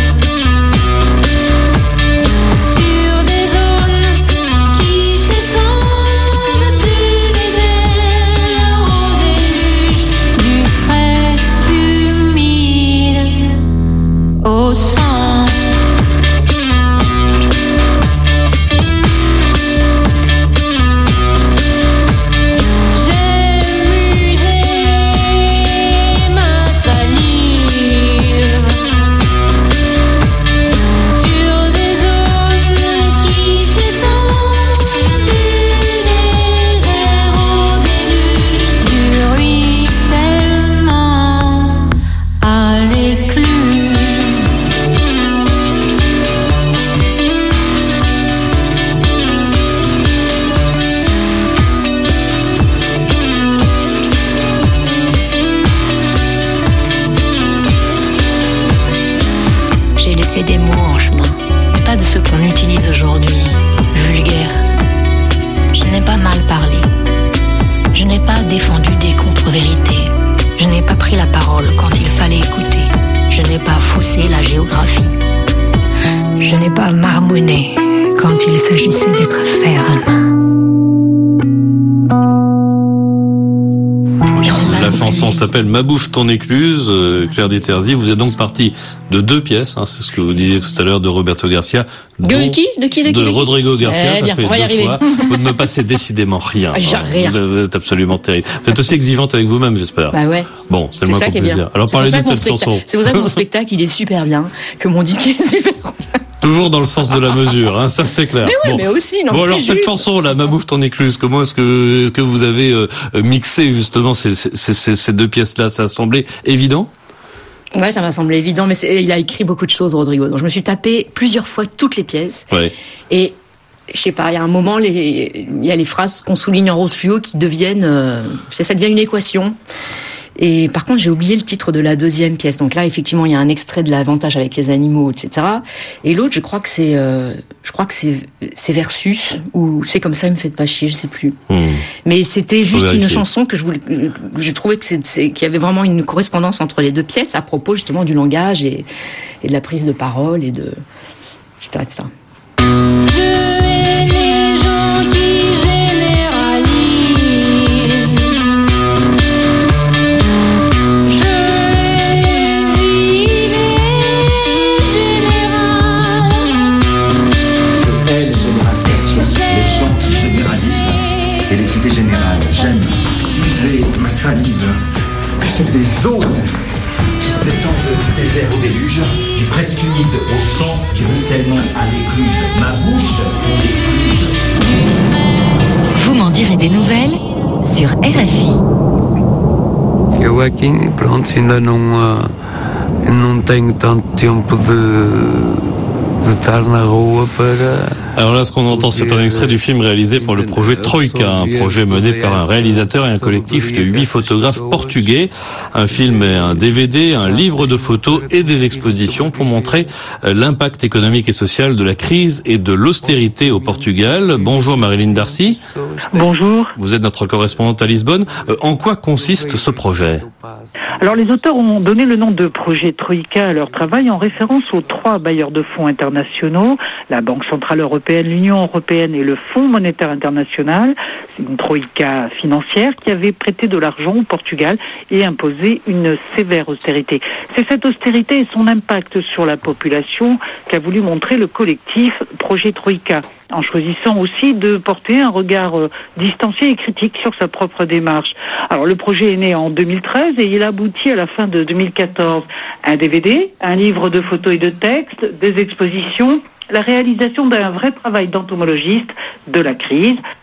sur des zones qui s'étendent du désert au déluge, du presque humide au sang. Quand il s'agissait d'être ferme. La chanson s'appelle Ma bouche ton écluse. Claire Diterzi, vous êtes donc parti de deux pièces, hein, c'est ce que vous disiez tout à l'heure, de Roberto Garcia. De qui De qui De, qui, de Rodrigo Garcia, eh ça bien, fait on va y deux arriver. fois. Vous ne me passez décidément rien. Genre rien. Vous êtes absolument terrible. Vous êtes aussi exigeante avec vous-même, j'espère. Bah ouais. Bon, c'est, c'est le moins qu'on puisse dire. Alors parlez-nous de cette chanson. C'est pour ça que mon spectacle, il est super bien, que mon disque est super bien. Toujours dans le sens de la mesure, hein, ça c'est clair. Mais oui, bon. mais aussi. Non, bon mais alors cette juste. chanson là, Ma bouche ton écluse, comment est-ce que est-ce que vous avez euh, mixé justement ces, ces, ces, ces deux pièces-là? Ça a semblé évident? Ouais, ça m'a semblé évident, mais c'est, il a écrit beaucoup de choses, Rodrigo. Donc je me suis tapé plusieurs fois toutes les pièces. Ouais. Et je sais pas, il y a un moment, les, il y a les phrases qu'on souligne en rose fluo qui deviennent, euh, ça devient une équation. Et par contre, j'ai oublié le titre de la deuxième pièce. Donc là, effectivement, il y a un extrait de l'Avantage avec les animaux, et cetera. Et l'autre, je crois que c'est, euh, je crois que c'est, c'est Versus ou C'est comme ça, il me fait pas chier, je sais plus. Mmh. Mais c'était juste une chanson que je voulais, je trouvais que c'est, c'est, qu'il y avait vraiment une correspondance entre les deux pièces à propos justement du langage et, et de la prise de parole et de, et cetera, et cetera. Et les idées générales. J'aime user ma salive sur des zones qui s'étendent du désert au déluge, du presque humide au sang, du ruissellement à l'écluse. Ma bouche l'écluse. Vous m'en direz des nouvelles sur R F I. Eu aqui, pronto, ainda não, não tenho tanto tempo de, de estar na rua para... Alors là, ce qu'on entend, c'est un extrait du film réalisé pour le projet Troïka, un projet mené par un réalisateur et un collectif de huit photographes portugais. Un film et un D V D, un livre de photos et des expositions pour montrer l'impact économique et social de la crise et de l'austérité au Portugal. Bonjour Marilyn Darcy. Bonjour. Vous êtes notre correspondante à Lisbonne. En quoi consiste ce projet ? Alors les auteurs ont donné le nom de projet Troïka à leur travail en référence aux trois bailleurs de fonds internationaux, la Banque Centrale Européenne, l'Union Européenne et le Fonds Monétaire International. C'est une Troïka financière qui avait prêté de l'argent au Portugal et imposé une sévère austérité. C'est cette austérité et son impact sur la population qu'a voulu montrer le collectif Projet Troïka, en choisissant aussi de porter un regard euh, distancié et critique sur sa propre démarche. Alors le projet est né en deux mille treize et il aboutit à la fin de deux mille quatorze. Un D V D, un livre de photos et de textes, des expositions, la réalisation d'un vrai travail d'entomologiste de la crise.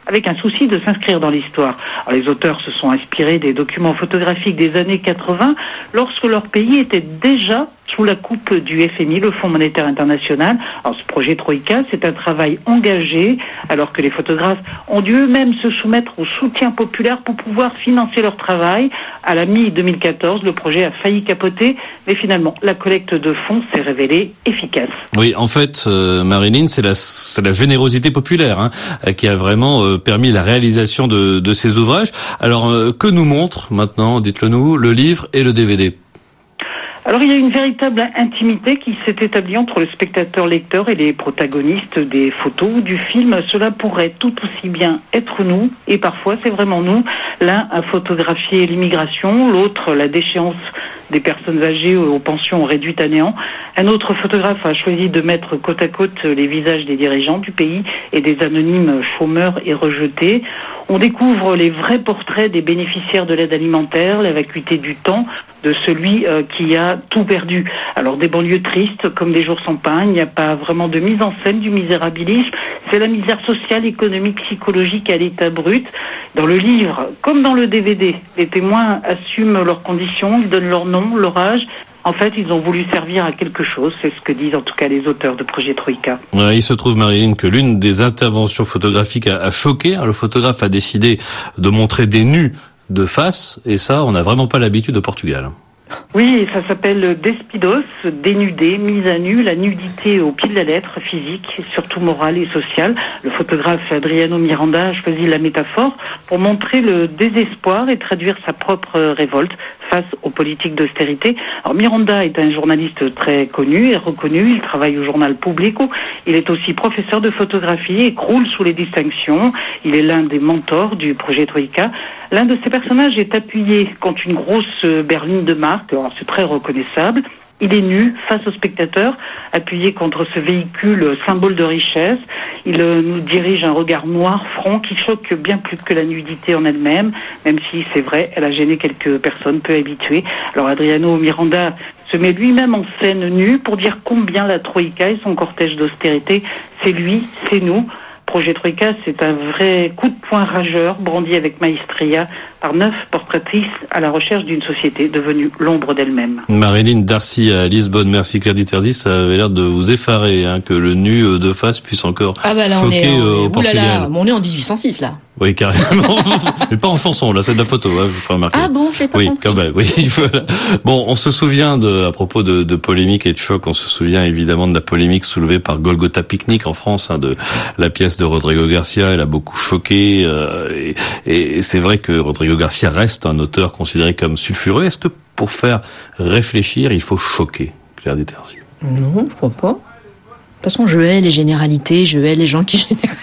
avec un souci de s'inscrire dans l'histoire. Alors, les auteurs se sont inspirés des documents photographiques des années quatre-vingts, lorsque leur pays était déjà sous la coupe du F M I, le Fonds monétaire international. Alors, ce projet Troïka, c'est un travail engagé, alors que les photographes ont dû eux-mêmes se soumettre au soutien populaire pour pouvoir financer leur travail. À la mi deux mille quatorze, le projet a failli capoter, mais finalement, la collecte de fonds s'est révélée efficace. Oui, en fait, euh, Marilyn, c'est la, c'est la générosité populaire hein, qui a vraiment euh, permis la réalisation de, de ces ouvrages. Alors, euh, que nous montre maintenant, dites-le nous, le livre et le D V D ? Alors il y a une véritable intimité qui s'est établie entre le spectateur-lecteur et les protagonistes des photos ou du film. Cela pourrait tout aussi bien être nous, et parfois c'est vraiment nous. L'un a photographié l'immigration, l'autre la déchéance des personnes âgées aux pensions réduites à néant. Un autre photographe a choisi de mettre côte à côte les visages des dirigeants du pays et des anonymes chômeurs et rejetés. On découvre les vrais portraits des bénéficiaires de l'aide alimentaire, la vacuité du temps, de celui euh, qui a tout perdu. Alors des banlieues tristes, comme des jours sans pain, il n'y a pas vraiment de mise en scène du misérabilisme, c'est la misère sociale, économique, psychologique à l'état brut. Dans le livre, comme dans le D V D, les témoins assument leurs conditions, ils donnent leur nom, leur âge. En fait, ils ont voulu servir à quelque chose, c'est ce que disent en tout cas les auteurs de Projet Troïka. Ouais, il se trouve, Marilyn, que l'une des interventions photographiques a, a choqué. Le photographe a décidé de montrer des nus de face, et ça, on n'a vraiment pas l'habitude au Portugal. Oui, ça s'appelle Despidos, dénudé, mise à nu, la nudité au pied de la lettre, physique, surtout morale et sociale. Le photographe Adriano Miranda a choisi la métaphore pour montrer le désespoir et traduire sa propre révolte face aux politiques d'austérité. Alors Miranda est un journaliste très connu et reconnu, il travaille au journal Público, il est aussi professeur de photographie et croule sous les distinctions. Il est l'un des mentors du projet Troïka. L'un de ces personnages est appuyé contre une grosse berline de marque, alors c'est très reconnaissable. Il est nu, face au spectateur, appuyé contre ce véhicule symbole de richesse. Il euh, nous dirige un regard noir, franc, qui choque bien plus que la nudité en elle-même, même si, c'est vrai, elle a gêné quelques personnes peu habituées. Alors Adriano Miranda se met lui-même en scène nue pour dire combien la Troïka et son cortège d'austérité, c'est lui, c'est nous. Projet Troïka, c'est un vrai coup de poing rageur, brandi avec maestria par neuf portraitrices à la recherche d'une société devenue l'ombre d'elle-même. Marilyn Darcy à Lisbonne, merci Claire Diterzi, ça avait l'air de vous effarer, hein, que le nu de face puisse encore ah bah là, choquer on est, on est, au Portugal. Oulala, on est en dix-huit cent six là. Oui, carrément. Mais pas en chanson, là, c'est de la photo, hein, je vous ferai remarquer. Ah bon, j'ai pas oui, compris. Quand même, oui, voilà. Bon, on se souvient de, à propos de, de polémique et de choc, on se souvient évidemment de la polémique soulevée par Golgotha Picnic en France, hein, de la pièce de Rodrigo Garcia. Elle a beaucoup choqué, euh, et, et c'est vrai que Rodrigo Garcia reste un auteur considéré comme sulfureux. Est-ce que pour faire réfléchir, il faut choquer, Claire Diterzi? Non, je crois pas. De toute façon, je hais les généralités, je hais les gens qui généralisent.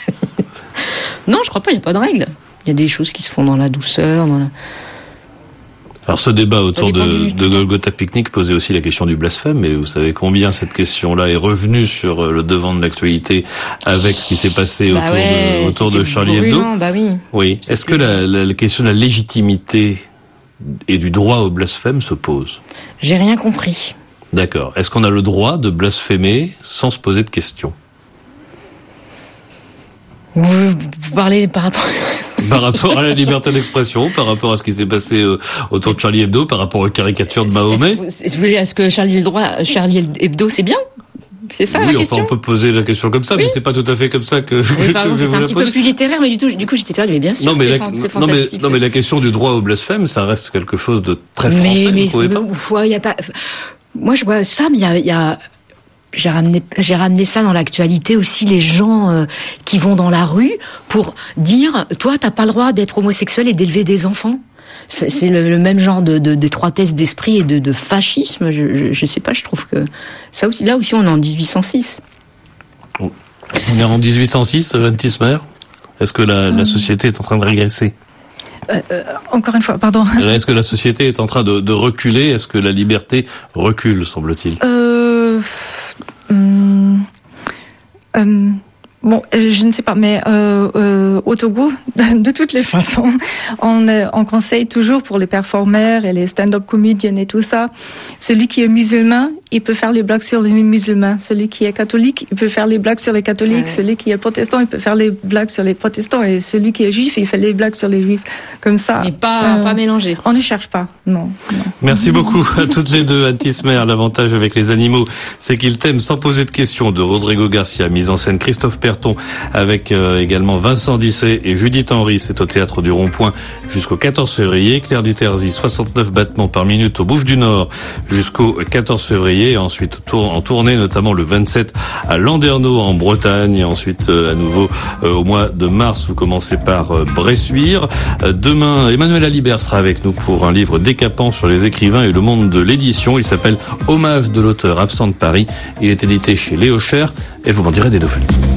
Non, je crois pas, il n'y a pas de règle. Il y a des choses qui se font dans la douceur, dans la... Alors ce débat autour de, de Golgotha Picnic posait aussi la question du blasphème, mais vous savez combien cette question-là est revenue sur le devant de l'actualité avec ce qui s'est passé bah autour, ouais, de, autour de Charlie Hebdo. Bah oui. Oui. Est-ce que la, la, la question de la légitimité et du droit au blasphème se pose? J'ai rien compris. D'accord. Est-ce qu'on a le droit de blasphémer sans se poser de questions? Vous, vous parlez par rapport... Par rapport à la liberté d'expression, par rapport à ce qui s'est passé euh, autour de Charlie Hebdo, par rapport aux caricatures de Mahomet. Est-ce que, est-ce que Charlie Hebdo, Charlie Hebdo, c'est bien? C'est ça, oui, la enfin, question? on peut poser la question comme ça, oui. Mais c'est pas tout à fait comme ça que oui, je, pardon, que je vais vous la poser. C'est un petit peu plus littéraire, mais du, tout, du coup, j'étais perdue. Mais bien sûr, non, mais c'est, la, fan, c'est non, fantastique. Mais, non, mais la question du droit au blasphème, ça reste quelque chose de très français, mais, vous mais, trouvez mais, pas? Ouais, y a pas... Moi, je vois ça, mais il y a... Y a... J'ai ramené, j'ai ramené ça dans l'actualité aussi, les gens euh, qui vont dans la rue pour dire, toi, t'as pas le droit d'être homosexuel et d'élever des enfants. C'est, c'est le, le même genre de, de d'étroitesse d'esprit et de, de fascisme. Je, je, je sais pas, je trouve que ça aussi, là aussi, on est en dix-huit cent six. On est en dix-huit cent six, Jeanne Tismer. Est-ce que la, la société est en train de régresser? Euh, euh, encore une fois, pardon. Est-ce que la société est en train de, de reculer? Est-ce que la liberté recule, semble-t-il? Euh, hum, hum, bon, euh, je ne sais pas, mais euh, euh, au Togo, de, de toutes les façons, on, euh, on conseille toujours pour les performeurs et les stand-up comedians et tout ça, celui qui est musulman, il peut faire les blagues sur les musulmans. Celui qui est catholique, il peut faire les blagues sur les catholiques. Ouais. Celui qui est protestant, il peut faire les blagues sur les protestants. Et celui qui est juif, il fait les blagues sur les juifs. Comme ça. Mais pas, euh, pas mélangé. On ne cherche pas. Non. non. Merci beaucoup à toutes les deux. Anne Tismer, l'avantage avec les animaux, c'est qu'ils t'aiment sans poser de questions, de Rodrigo Garcia, mise en scène Christophe Perton, avec euh, également Vincent Disset et Judith Henry. C'est au Théâtre du Rond-Point jusqu'au quatorze février. Claire Diterzy, soixante-neuf battements par minute au Bouffe du Nord jusqu'au quatorze février. Et ensuite en tournée, notamment le vingt-sept à Landerneau en Bretagne. Et ensuite euh, à nouveau euh, au mois de mars, vous commencez par euh, Bressuire. Euh, demain, Emmanuel Alibert sera avec nous pour un livre décapant sur les écrivains et le monde de l'édition. Il s'appelle Hommage de l'auteur absent de Paris. Il est édité chez Léo Cher et vous m'en direz des nouvelles.